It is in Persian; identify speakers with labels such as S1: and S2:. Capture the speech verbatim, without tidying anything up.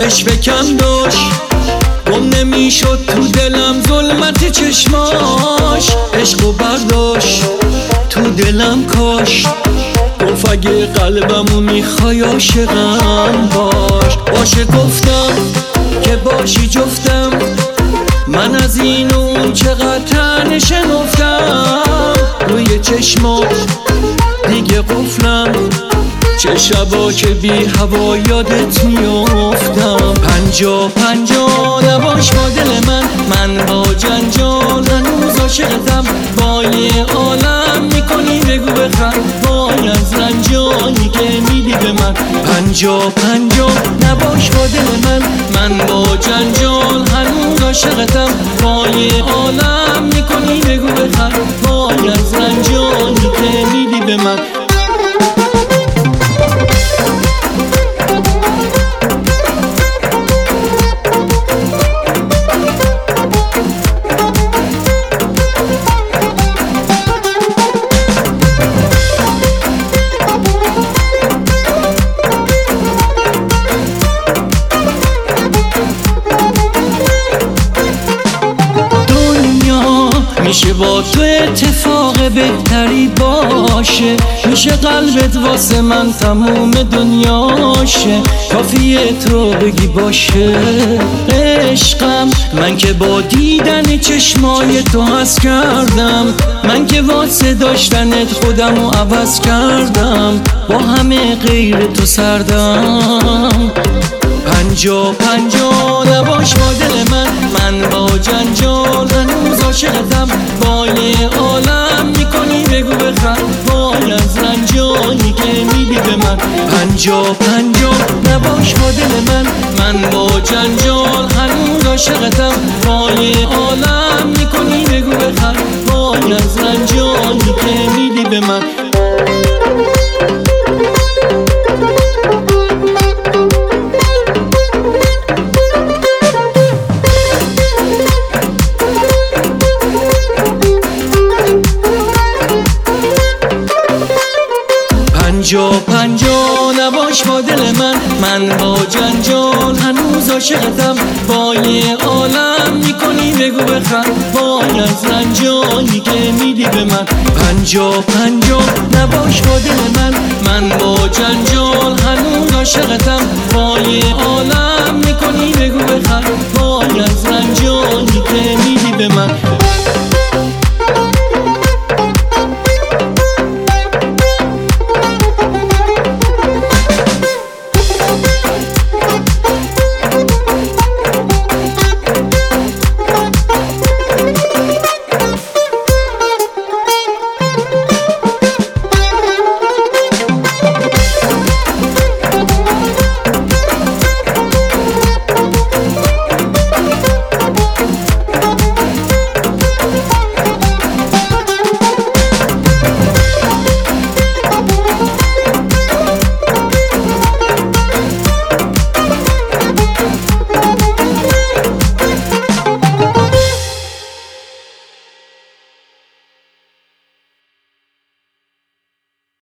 S1: عشق کم داشت، گم نمیشد تو دلم ظلمت چشماش. عشق و برداشت تو دلم کاشت، گفت اگه قلبمو میخوای عاشقم باش. باشه گفتم که باشی جفتم، من از این و اون چقدر تنه شنفتم. روی چشمات دیگه قفلم، چه شبا که بی هوا یادت میافتم. پنجا پنجا نباش با دل من، من با جنجال هنوز عاشقتم. با یه عالم میکنی بگو بخند، وای از رنجایی که میدی به من. پنجا پنجا نباش با دل من، من با جنجال هنوز عاشقتم. با یه عالم میکنی بگو بخند، وای از رنجایی که میدی به من. میشه با تو اتفاق بهتری باشه، میشه قلبت واسه من تموم دنیاشه. کافیه تو بگی باشه عشقم، من که با دیدن چشمای تو حس کردم. من که واسه داشتنت خودمو عوض کردم، با همه غیر تو سردم. پنجا پنجا نباش با دل من، من با جنجال هنوز عاشقتم. با یه عالم میکنی بگو بخند، وای از رنجایی که میدی به من. پنجا پنجا نباش با دل من، من با جنجال هنوز عاشقتم. با یه عالم میکنی بگو بخند، وای از رنجایی که میدی به من. پنجا پنجا نباش با دل من، من با جنجال هنوز عاشقتم. با یه عالم میکنی بگو بخند، وای از رنجایی که میدی به من. پنجا پنجا نباش با دل من، من با جنجال هنوز عاشقتم. با یه عالم میکنی بگو بخند، وای از رنجایی که میدی به من.